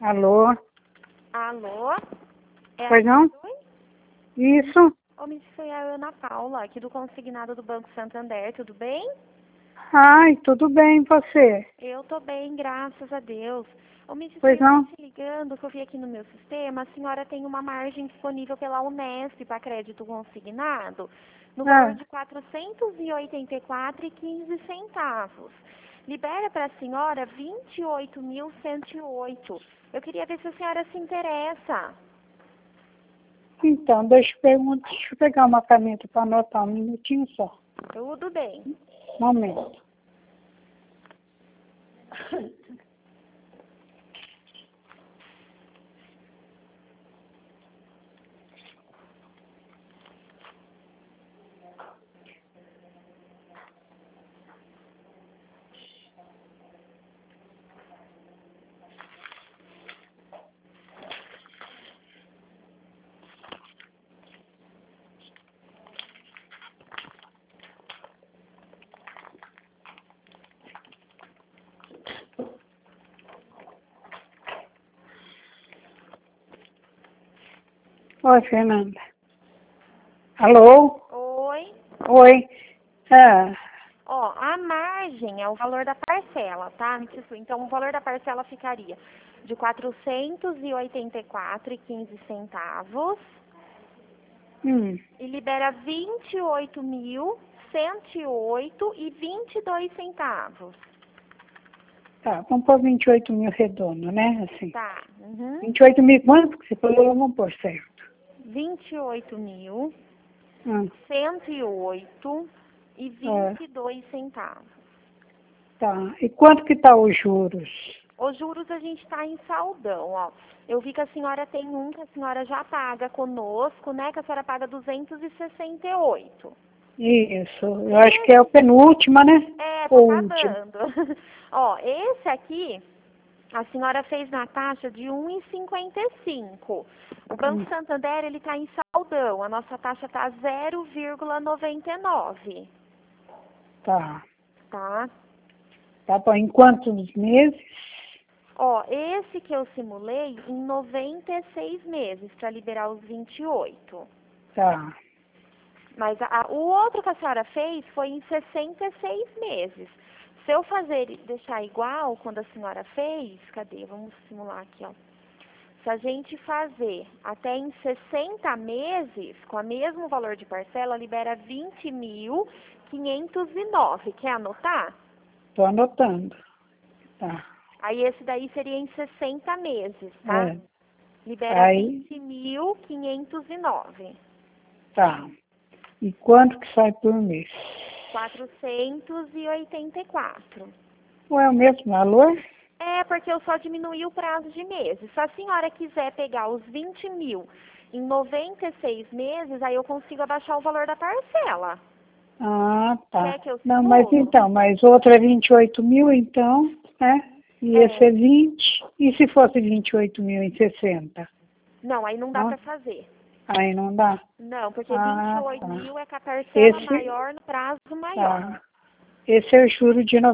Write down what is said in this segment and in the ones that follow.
Alô? Alô? É Pois não? Isso? Ô, me foi a Ana Paula, aqui do Consignado do Banco Santander, tudo bem? Ai, tudo bem, você? Eu tô bem, graças a Deus. Ô, me Pois eu não? tô te ligando, que eu vi aqui no meu sistema, a senhora tem uma margem disponível pela Unesp para crédito consignado, no valor Ah, de R$ 484,15. Libera para a senhora 28.108. Eu queria ver se a senhora se interessa. então, deixa eu pegar uma caneta para anotar um minutinho só. Tudo bem. Momento. Oi, Fernanda. Alô? Oi. Oi. Ah, Ó, a margem é o valor da parcela, tá? Então, o valor da parcela ficaria de R$ 484,15 e libera 28.108,22. tá, vamos pôr 28 mil redondo, né? Assim. Tá. 28 mil, quanto que você falou? Vamos pôr certo. 28.108 e Ah, 22 centavos. tá. E quanto que tá os juros? Os juros a gente está em saldão, ó. Eu vi que a senhora tem um que a senhora já paga conosco, né? Que a senhora paga 268. Isso, eu acho que é o penúltima, né? É, tô Ou último. acabando. Ó, esse aqui a senhora fez na taxa de 1,55. O Banco Santander, ele tá em saldão. A nossa taxa tá 0,99, Tá. tá? Tá bom. Em quantos meses? Ó, esse que eu simulei em 96 meses para liberar os 28. Tá. Mas o outro que a senhora fez foi em 66 meses. Se eu deixar igual quando a senhora fez, cadê? Vamos simular aqui, ó. Se a gente fazer até em 60 meses, com o mesmo valor de parcela, libera 20.509. Quer anotar? Tô anotando. Tá. Aí esse daí seria em 60 meses, tá? É. Libera Aí, 20.509. tá. E quanto que sai por mês? 484. Não é o mesmo valor? É, porque eu só diminuí o prazo de meses. Se a senhora quiser pegar os 20 mil em 96 meses, aí eu consigo abaixar o valor da parcela. Ah, tá. Quer que eu Não, mas simulo? então, mas outro é 28 mil, então, né? E esse É. é 20. E se fosse 28 mil em 60? Não, aí não dá Ah, pra fazer. aí não dá? Não, porque Ah, 28 tá. mil é com a parcela Esse, maior no prazo maior. tá. Esse é o juro de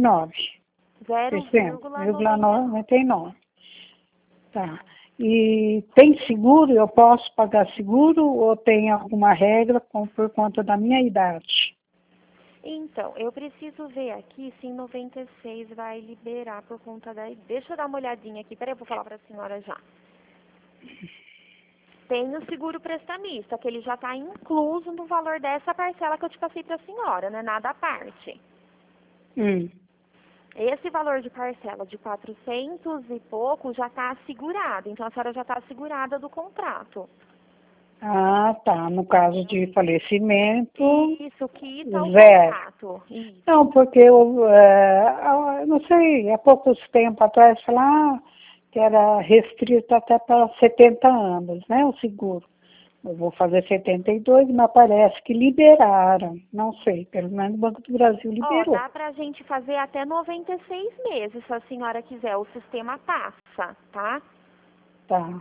99%, 0,99. 0,99. Tá. E tem seguro? Eu posso pagar seguro ou tem alguma regra por conta da minha idade? Então, eu preciso ver aqui se em 96 vai liberar por conta da... Deixa eu dar uma olhadinha aqui. Peraí, eu vou falar pra senhora já. Tem o seguro prestamista, que ele já está incluso no valor dessa parcela que eu te passei pra senhora, não é nada à parte. Hum. Esse valor de parcela de 400 e pouco já está assegurado, então a senhora já está assegurada do contrato. Ah, tá. No caso de falecimento, Isso, quita o zero. contrato. Isso. Não, porque eu não sei, há poucos tempos atrás falaram que era restrito até para 70 anos, né, o seguro. Eu vou fazer 72, mas parece que liberaram. Não sei, pelo menos o Banco do Brasil Ó, liberou. dá pra gente fazer até 96 meses, se a senhora quiser. O sistema passa, tá? Tá.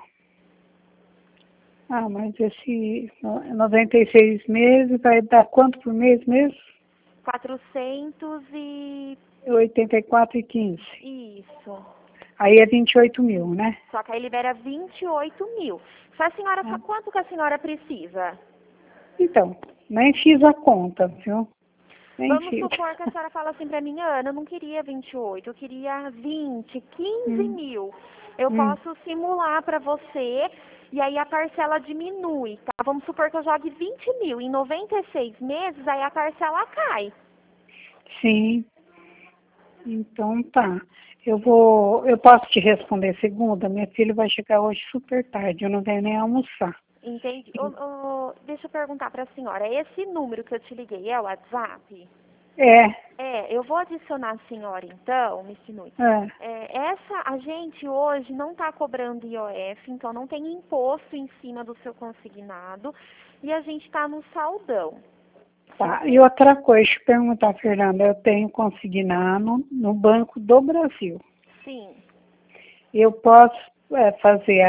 Ah, mas esse 96 meses vai dar quanto por mês mesmo? 400 e... 84,15. Isso. Aí é 28 mil, né? Só que aí libera 28 mil. Se a senhora, quanto que a senhora precisa? Então, nem fiz a conta, viu? Nem Vamos fiz. supor que a senhora fala assim pra mim, Ana, eu não queria 28, eu queria 20, 15 mil. Eu posso simular pra você e aí a parcela diminui, tá? Vamos supor que eu jogue 20 mil. Em 96 meses, aí a parcela cai. Sim. Então tá. Eu posso te responder segunda? Minha filha vai chegar hoje super tarde, eu não venho nem almoçar. Entendi. Deixa eu perguntar pra senhora, esse número que eu te liguei é o WhatsApp? É. Eu vou adicionar a senhora então, Miss Nui. A gente hoje não está cobrando IOF, então não tem imposto em cima do seu consignado e a gente está no saldão. Tá. E outra coisa, deixa eu perguntar, Fernanda, eu tenho consignado no Banco do Brasil. Sim. Eu posso fazer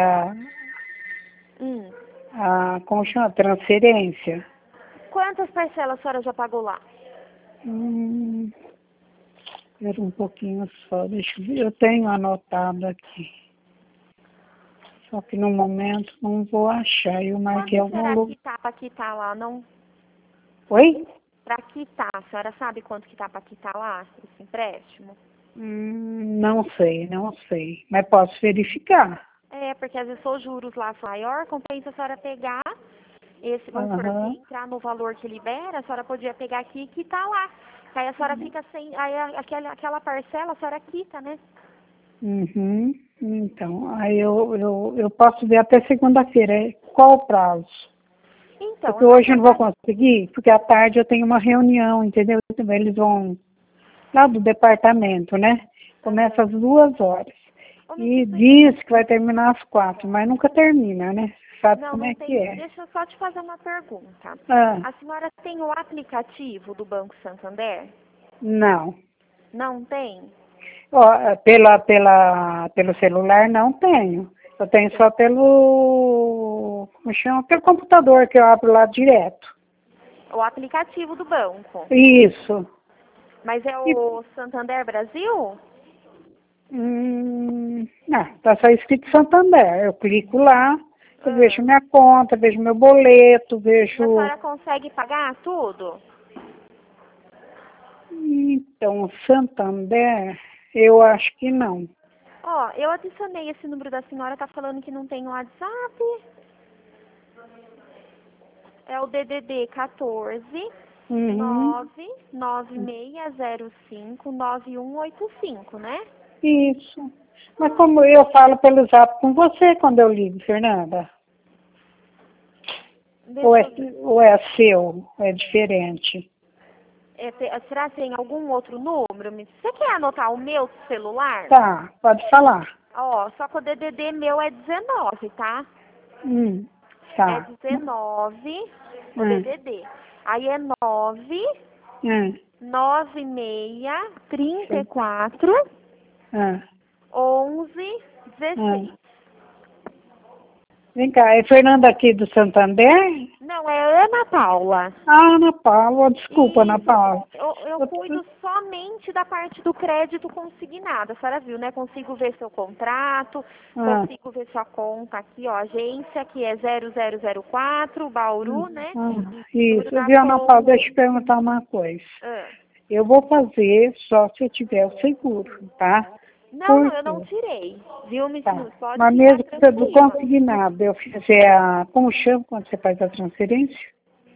como chama? Transferência? Quantas parcelas a senhora já pagou lá? Espera um pouquinho só, deixa eu ver. Eu tenho anotado aqui. Só que no momento não vou achar. Eu marquei Quanto algum será lugar. que tá para quitar lá, não? Oi? Para quitar, a senhora sabe quanto que tá para quitar lá, esse empréstimo? Não sei, não sei. Mas posso verificar. Porque às vezes os juros lá são maior, compensa a senhora pegar esse, vamos supor, se entrar no valor que libera, a senhora podia pegar aqui e quitar lá. Aí a senhora fica sem, aí aquela parcela a senhora quita, né? Então, aí eu posso ver até segunda-feira. Qual o prazo? Então, Porque hoje eu não vou conseguir, porque à tarde eu tenho uma reunião, entendeu? Eles vão lá do departamento, né? Começa às 2 horas. E diz que vai terminar às 4, mas nunca termina, né? Sabe como é que é? Deixa eu só te fazer uma pergunta. A senhora tem o aplicativo do Banco Santander? Não. Não tem? Pelo celular não tenho. Eu tenho só como chama? Pelo computador que eu abro lá direto. O aplicativo do banco? Isso. Mas é o Santander Brasil? Não, tá só escrito Santander. Eu clico lá, eu vejo minha conta, vejo meu boleto, vejo... E a senhora consegue pagar tudo? Então, Santander, eu acho que não. Eu adicionei esse número da senhora, tá falando que não tem WhatsApp. É o DDD 14 99605 9185, né? Isso. Mas como eu falo pelo zap com você quando eu ligo, Fernanda? Ou é seu? É diferente? Será que tem algum outro número? Você quer anotar o meu celular? Tá, pode falar. Só que o DDD meu é 19, tá? Tá. É 19, o DDD. Aí é 9, 96, 34, 11, 16. Vem cá, é Fernanda aqui do Santander? Não, é Ana Paula. Ana Paula, desculpa, Ana Paula. Eu cuido somente da parte do crédito consignado. A senhora viu, né? Consigo ver seu contrato, consigo ver sua conta aqui, ó. Agência que é 0004, Bauru, né? Isso, viu, Ana Paula, deixa eu te perguntar uma coisa. Eu vou fazer só se eu tiver o seguro, tá? Não, eu não tirei, viu, Miss Tá. Pode Mas mesmo que do consignado, eu fizer como chama quando você faz a transferência?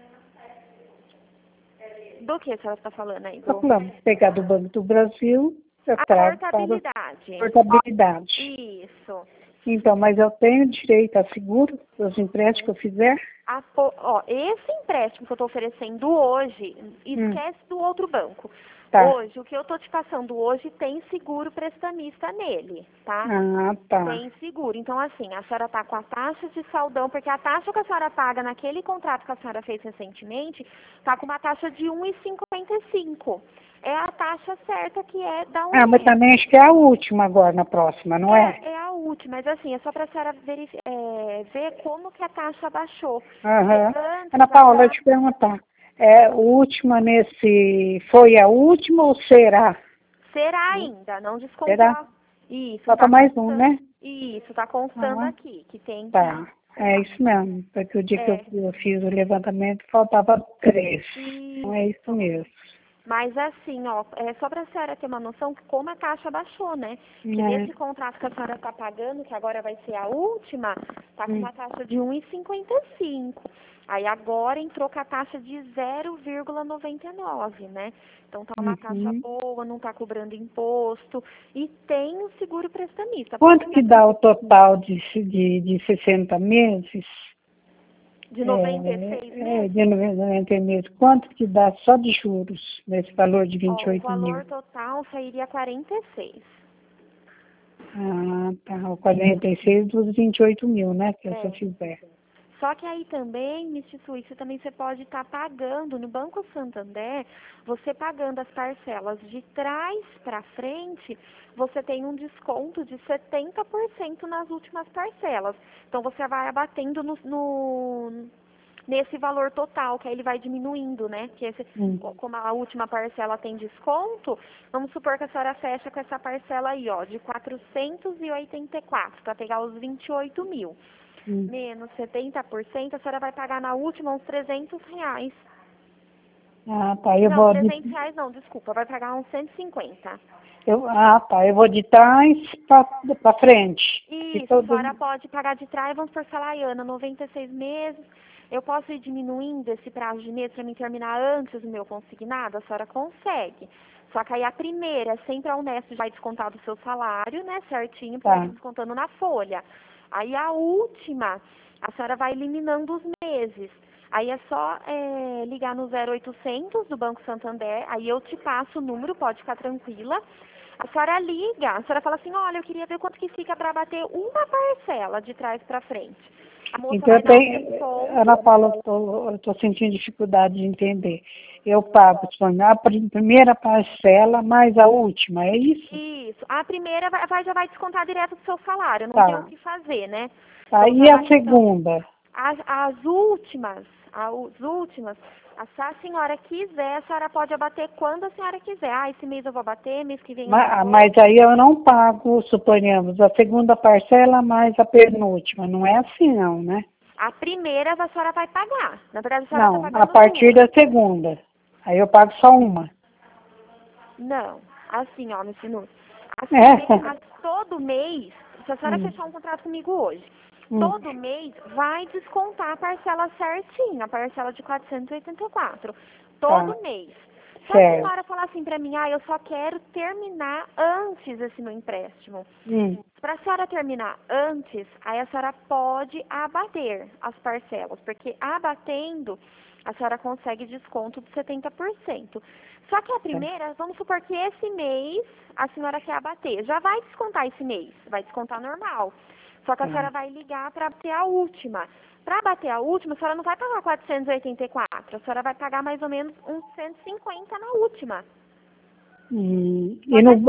Do que a senhora está falando aí? Estou falando, pegar do Banco do Brasil, eu a trago portabilidade. Portabilidade. Isso. Então, mas eu tenho direito a seguro dos empréstimos que eu fizer? Esse empréstimo que eu estou oferecendo hoje, esquece do outro banco. Tá. Hoje, o que eu estou te passando hoje tem seguro prestamista nele, tá? Tá. Tem seguro. Então, assim, a senhora está com a taxa de saldão, porque a taxa que a senhora paga naquele contrato que a senhora fez recentemente, está com uma taxa de 1,55. É a taxa certa que é da União. Mas também acho que é a última agora, na próxima, não é? É a última, mas assim, é só para a senhora ver como que a taxa baixou. Ana Paula, deixa eu te perguntar. Última foi a última ou será? Será ainda, não descontou. Será? Isso, Falta tá mais um, constando. né? Isso, tá constando Ah, aqui, que tem tá. que... É isso mesmo. Porque o dia que É, eu fiz o levantamento faltava 3. Então é isso isso. mesmo. Mas assim, ó, é só para a senhora ter uma noção que como a taxa baixou, né? Que É. nesse contrato que a senhora está pagando, que agora vai ser a última, tá com uma taxa de 1,55. Aí agora entrou com a taxa de 0,99, né? Então tá uma taxa Uhum. boa, não tá cobrando imposto e tem o seguro prestamista. Pode Quanto que ficar dá o total de 60 meses? de 96 De meses. 90 meses. Quanto que dá só de juros nesse valor de Ó, o 28 mil? valor total sairia 46. Ah, tá. O 46 dos 28 mil, né? Que se eu É. fizer. Só que aí também, Miss Suíça, também você pode estar pagando no Banco Santander, você pagando as parcelas de trás para frente, você tem um desconto de 70% nas últimas parcelas. Então você vai abatendo nesse valor total, que aí ele vai diminuindo, né? Que esse, Hum, como a última parcela tem desconto, vamos supor que a senhora fecha com essa parcela aí, ó, de 484, para pegar os 28 mil. hum. Menos 70%, a senhora vai pagar na última uns R$ 300. Ah, tá. Eu Não, vou R$ 300 não, desculpa, vai pagar uns 150. tá. Eu vou de trás para frente. E Isso, a senhora todo. pode pagar de trás, vamos por Salaiana, 96 meses. Eu posso ir diminuindo esse prazo de mês para mim terminar antes do meu consignado? A senhora consegue. Só que aí a primeira, sempre a Unesp vai descontar do seu salário, né, certinho, porque vai Tá. descontando na folha. Aí a última, a senhora vai eliminando os meses. Aí é só ligar no 0800 do Banco Santander, aí eu te passo o número, pode ficar tranquila. A senhora liga, a senhora fala assim, olha, eu queria ver quanto que fica para bater uma parcela de trás para frente. A moça Então vai eu dar um tenho. desconto. Ana Paula, eu tô sentindo dificuldade de entender. Eu pago só a primeira parcela mais a última, é isso? Isso. A primeira já vai descontar direto do seu salário, não tem o Tá. que fazer, né? Tá. Então E já a vai então. segunda? As últimas, se a senhora quiser, a senhora pode abater quando a senhora quiser. Ah, esse mês eu vou abater, mês que vem eu não Mas vou. aí eu não pago, suponhamos, a segunda parcela mais a penúltima. Não é assim não, né? A primeira a senhora vai pagar. Na verdade, a senhora está Não, a pagando partir duas. da segunda. Aí eu pago só uma. Não. Assim, ó, meu senhor. As É. primeiras, todo mês, se a senhora Hum, fechar um contrato comigo hoje, hum, todo mês vai descontar a parcela certinha, a parcela de 484. tá, Todo mês. Se a certo. senhora falar assim pra mim, ah, eu só quero terminar antes esse meu empréstimo. Hum, Para a senhora terminar antes, aí a senhora pode abater as parcelas, porque abatendo, a senhora consegue desconto de 70%. Só que a tá, primeira, vamos supor que esse mês a senhora quer abater. Já vai descontar esse mês, vai descontar normal. Só que a tá. senhora vai ligar para bater a última. Para bater a última, a senhora não vai pagar 484, a senhora vai pagar mais ou menos uns 150 na última. Só E que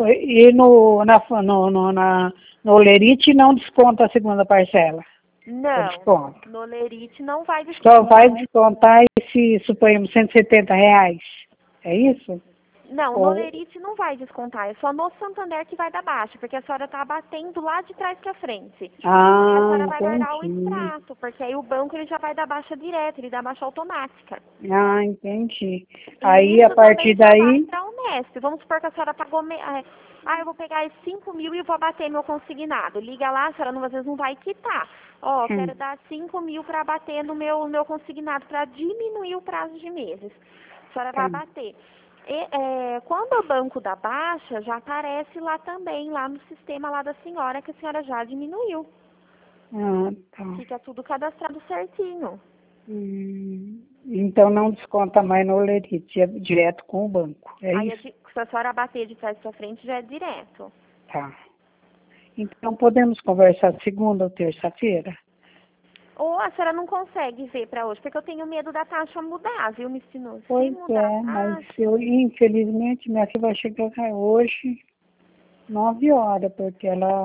no Olerite não desconta a segunda parcela. Ou não, desconta. no Lerite não vai Só vai descontar. descontar esse, suponhamos, R$ 170. É isso? Não, no Ou, Lerite não vai descontar, é só no Santander que vai dar baixa, porque a senhora está abatendo lá de trás para frente. Aí a senhora vai guardar o entendi. extrato, porque aí o banco ele já vai dar baixa direto, ele dá baixa automática. Ah, entendi. E Aí, a isso partir também já vai daí, para o Unesp. Vamos supor que a senhora pagou. Eu vou pegar esses 5 mil e vou abater meu consignado. Liga lá, a senhora às vezes não vai quitar. Ó, hum, quero dar 5 mil para abater no meu consignado, para diminuir o prazo de meses. A senhora vai tá. abater. Quando o banco dá baixa, já aparece lá também, lá no sistema lá da senhora, que a senhora já diminuiu. Ah, tá. Fica tudo cadastrado certinho. Então não desconta mais no Olerite, é direto com o banco. É Aí, isso? se a senhora bater de trás para frente, já é direto. Tá. Então podemos conversar segunda ou terça-feira? Ou a senhora não consegue ver para hoje, porque eu tenho medo da taxa mudar, viu, me ensinou? Se Pois mudar a é, mas taxa, eu, infelizmente, minha filha vai chegar hoje 9 horas, porque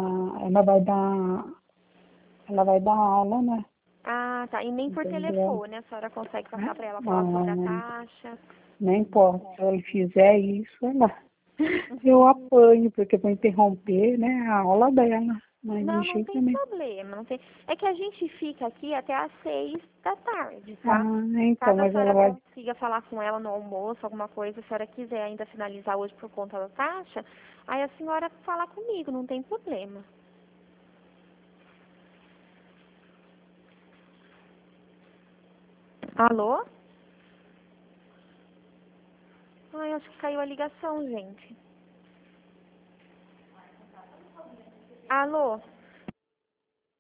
ela vai dar aula, né? ah, tá. E nem por Entendeu? telefone a senhora consegue passar para ela falar sobre a Não, taxa. nem posso. Se ela fizer isso, ela. Eu apanho, porque vou interromper, né, a aula dela. Mas Não, de não jeito tem nenhum. problema. Não tem... É que a gente fica aqui até às 6 da tarde, Ah, tá? então, Caso a mas ela senhora vai. consiga falar com ela no almoço, alguma coisa, se a senhora quiser ainda finalizar hoje por conta da taxa, aí a senhora fala comigo, não tem problema. Alô? Ai, acho que caiu a ligação, gente. Alô?